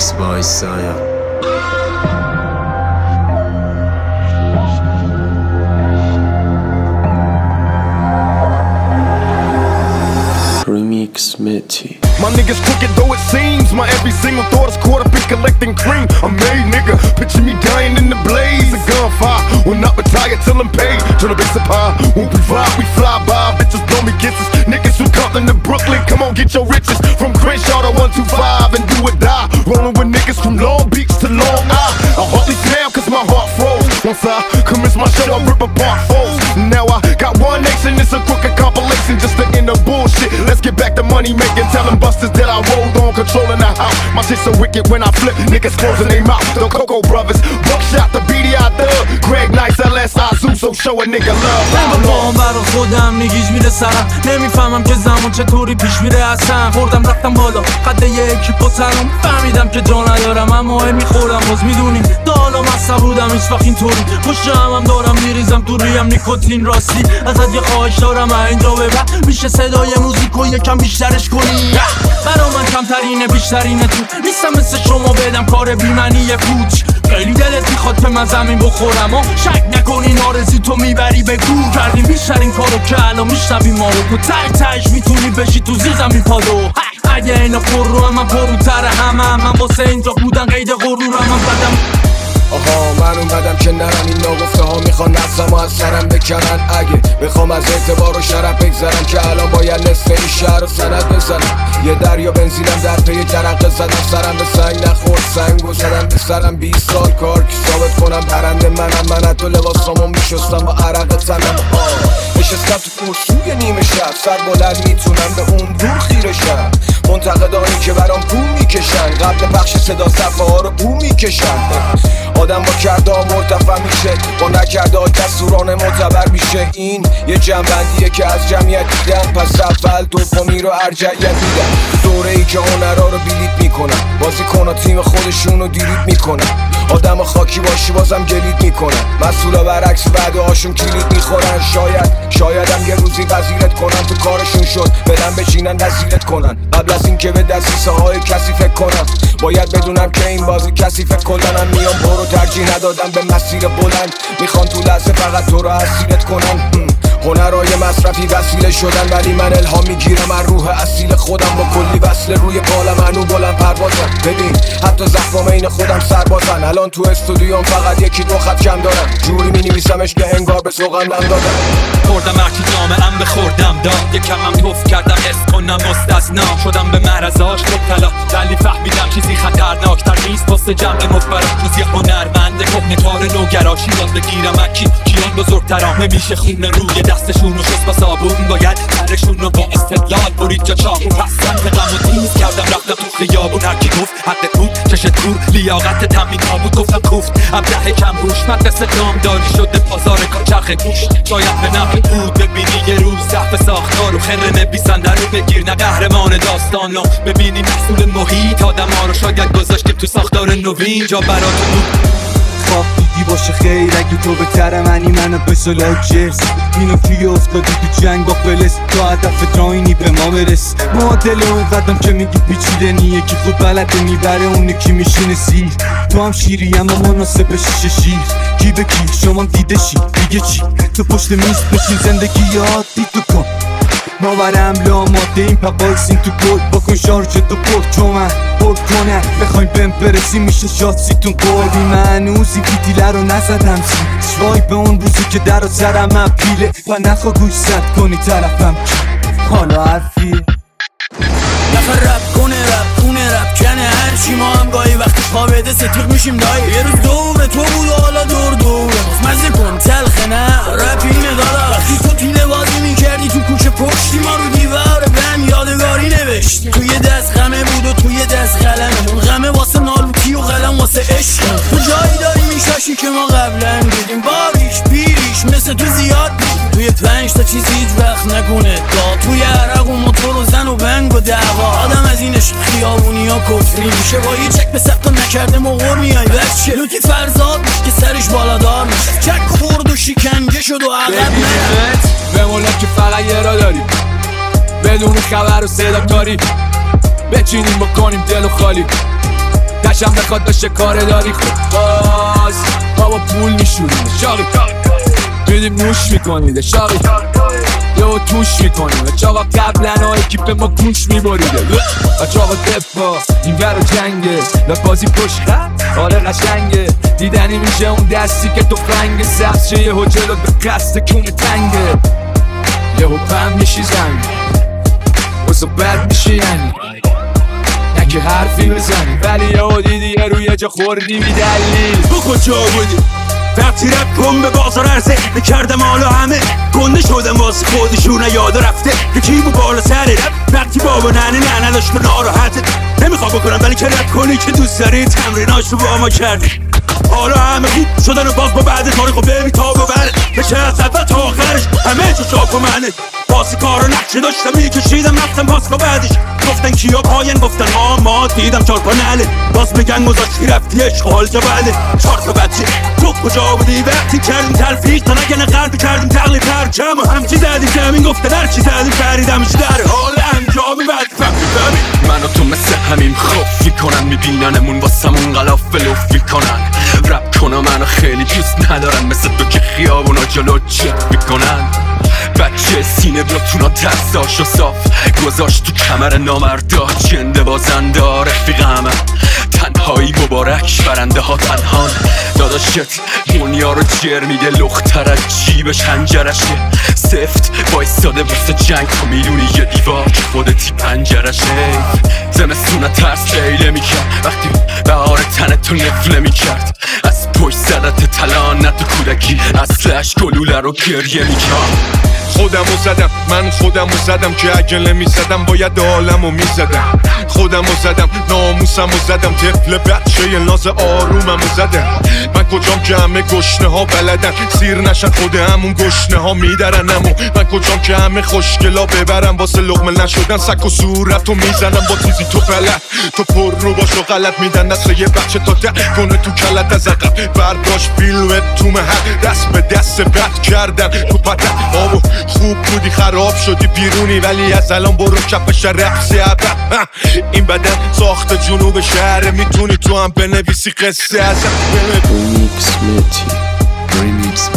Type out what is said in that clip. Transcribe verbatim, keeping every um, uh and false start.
Remix by Saya. Remix Mitty. My niggas crooked though it seems. My every single thought is caught up in collecting cream. I'm made, nigga. Picture me dying in the blaze. A gunfire will not retire till I'm paid. Turn the bass up high. Won't we vibe, we fly by. Bitches blow me kisses. Niggas who Compton to Brooklyn, come on get your riches. From Crenshaw to one two five and do or die. Rolling with niggas from Long Beach to Long Island. I hardly smile cause my heart froze. Once I commence my show, I rip apart foes. Now I got one nation, it's a crooked compilation just to end the bullshit. Let's get back to money making, telling busters that I rolled on, controlling the house. My shit so wicked when I flip, niggas closing their mouth. The Coco Brothers, Buckshot, the B D I Thug, Greg Nice, L S I Zoo, so show a nigga love. من با برا خودم نگیج میره سرم، نمیفهمم که زمان چطوری پیش میره اصلا. خوردم رفتم بالا قد یکی پا سرم، فهمیدم که جا ندارم اما میخورم. باز میدونیم دالا مصب بودم هیچ وقت اینطوری. پشت همم دارم میریزم تو ریم نیکوتین. راستی ازت یه خواهش دارم اینجا ببر، میشه صدای موزیکو یکم بیشترش کنی. برا من کمترینه بیشترینه تو نیستم مثل شما بدم کار بیمنی پوچ. خیلی دلت میخواد که من زمین بخورم و شک نکنین آرزی تو میبری به گور. کردیم بیشترین کارو که الان میشنویم ما رو. تو تک تک میتونی بشی تو زیر زمین پادو. اگه اینا پر رو من پروتر همه من واسه اینجا بودن قید غرورم من بدم. آها من اومدم که نرم این ناگفته ها میخوان نفسم از سرم بکنن. اگه بخوام از اعتبار و شرف بگذرم که الان باید نصف این شهر رو سند بزنم. یه دریا بنزینم در پی جرقه زدم، سرم به سنگ نخورد سنگ و زدم به سرم. بیست سال کار که ثابت کنم برنده منم. من حتی لباسامو میشستم با عرق تنم. نشستم تو کرسوی نیمه شب، سر بلند میتونم به اون دور خیره شم. منتقدانی که برام پول میکشن، قبل پخش صدا صفحه ها رو بو میکشن. آدم با کرده ها مرتفع میشه، با نکرده ها جسورانه معتبر میشه. این یه جنبندیه که از جمعیت دیدم، پس اول دومی رو ارجعیت میدم. دوره ای که هنرها رو بیلیت میکنن، بازی کن تیم خودشون رو دیلیت میکنن. آدم خاکی باشی بازم گلیت میکنن، مسئولا برعکس وعده هاشون کلید میخورن. شاید شایدم یه روزی وزیرت کنن، تو کارشون شد بدن بچینن وزیرت کنن. قبل از این که به دستیسه های کسی فکر کنم، باید بدونم که این بازی کسی فکر کلنم. میام برو ترجیح ندادم به مسیر بلند، میخوان تو لحظه فقط تو رو اسیرت کنن. هنرهای مصرفی وسیله شدن، ولی من الهام میگیرم از روح اصیل خودم. با کلی وصله روی بالم هنو بلند پروازم. ببین حتی زخمام این خودم سربازن. الان تو استودیوم فقط یکی دو خط کم دارم، جوری مینویسمش که انگار به سوقم نم دادم. خوردم هرکی جامعم به خوردم داد، یکمم توف کردم حس کنم مستثنا. شدم به معرضاش مبتلا، ولی فهمیدم چیزی خطرناکتر نیست واسه جمع مفبرم. روز یه هنرمند کهنه‌کار نوگراشی یاد بگیرم اکی کیان بزرگترام. نمیشه خونه روی دستشون رو شست با صابون، باید سرشون رو با استدلال برید جا چاقو. پس غم و تیز کردم رفتم تو خیابون، هرکی گفت حقت بود چشت کور لیاقت تمرین ها بود. گفتم کوفت ابله کم روش مدرسه نامداری شده بازار کارچرخ گوش. شاید به نفع بود ببینی یه روز صحف ساختار و خر نویسنده رو بگیر نه قهرمان داستان رو ببینی. محصول محیط آدم ها رو شاید گذاشتیم تو ساختار نوین جا براتون. خواه دیدی باشه خیر اگه تو بهتره منی منو به سلاح جرس. اینو توی افتادی تو جنگ با فلس، تا هدف داینی به ما برس. معادل اون قدم که میگی پیچیده نیه، که خود بلده میبره اونه کی میشینه سیر. تو هم شیری اما مناسب شیشه شیر. کی به کی شما دیده شی دیگه چی؟ تو پشت میز بشین زندگی یاد دی تو کن. ما برم لا ماده این پا بایسین تو گل بکن شارژ تو پر چون من پر کنم. بخوایم بهم برسیم میشه شاتسیتون قربی. من هنوز این فیتیله رو نزدم سی شوای به اون روزی که در و سرم من پیله. و نخوا گوش زد کنی طرفم کی حالا حرفیه. نفر رپ کنه رپ کنه رپ کنه هرچی. ما هم گاهی وقتی پا بده ستیق میشیم دایی. یه روز دور تو بود و حالا دور دوره. مزه کن تلخه نه رپ اینه دادا. وقتی تو پیله بازی میکردی تو کوچه پشتی، ما رو دیوار بهم یادگاری نوشتی. توی دست غمه بود و توی دست قلمه. اون غمه واسه نالوتی و قلم واسه عشق. تو جایی داری میشاشی که ما قبلا دیدیم. باریش بیریش مثل تو زیاد بود. توی پنج تا چیزی هیچ وقت نکنه داد. توی عرق و موتور و زن و بنگ و دعوا. آدم از اینش خیابونی ها کفری میشه. با یه چک به سقف نکرده موقع میای بچه. لوتی فرزاد که سرش بالادار میشه. چک خورد و شکنجه شد و عقب نرد. بمونم که فقط یه را داریم، بدون خبر و صدا کاری. بچینیم بکنیم دل و خالی. دشم بخواد داشته کار داری خود باز بابا پول میشونیم شاقی میدیم نوش میکنید شاقی یهو توش میکنیم بچه آقا قبلن ها اکیپ ما گوش میبریده بچه آقا دفا این ور و جنگه لبازی پشت خط آره قشنگه دیدنی میشه اون دستی که تو فنگ سبز شه یهو جلو به قصد کونه تنگه یهو پم میشی زنگ واسه بد میشی یعنی نکه حرفی بزنی ولی یهو دیدی یه روی جا خوردی بی دلیل تو کجا بودی؟ وقتی رب کن به بازار عرضه نکردم حالا همه گنده شدم واسه خودشون یاد رفته یکی بو بالا سر رب وقتی بابا ننه نه نداشت تو ناراحته نمیخوام بکنم ولی که رب کنی که دوست داری تمریناش رو با ما کردی حالا همه خوب شدن و باز با بعد تاریخ و ببین تا ببره بشه از اول تا آخرش همه جو شاک و منه باسی کار و نقشه داشتم میکشیدم رفتم باز با بعدش گفتن کیا پاین گفتن ما ما دیدم چار پا نله باز بگن گذاشتی رفتی عشق حال جا بله چار تا بچه تو کجا بودی وقتی کردیم تلفیق تا نگنه قلبی کردیم تقلیب پرچم و همچی زدیم زمین گفتن هرچی زدیم فریدمش در حال انجامی بعد فهمی من و تو مثل همین خوف میکنن میبیننمون واسمون غلاف لوف میکنن رب کنم منو خیلی دوست ندارن مثل تو که خیابونا جلو چک میکنن بچه سینه بلوتونا دستاشو صاف گذاشت تو کمر نامردا جنده بازنده رفیقم تنهایی مبارک برنده ها تنهان داداشت دنیا رو جر میده لختر از جیبش هنجرشه سفت بایستاده واسه جنگ تو میدونی یه دیوار که خودتی پنجرشه زمستونه ترس لیله میکرد وقتی بهار تن تو نفله میکرد از پشت زدت تلانت و کودکی اصلش گلوله رو گریه میکرد خودمو زدم من خودمو زدم که اگه نمیزدم باید عالمو میزدم خودمو زدم ناموسمو زدم طفل بچه ناز آروممو زدم من کجام که همه گشنه ها بلدن سیر نشن خود همون گشنه ها میدرنمو من کجام که همه خوشگلا ببرم واسه لقمه نشدن سک و صورتو میزنم با تیزی تو بلد تو پر رو باش و غلط میدن دست یه بچه تا ده کنه تو کلت از عقب برداشت بیلوت تو مهد دست به دست بد کردن تو پتن آبو خوب بودی خراب شدی بیرونی ولی از الان برو کفش رقصی عبد این بدن ساخت جنوب شهر میتونی تو هم بنویسی قصه ازم Remix Mitty Remix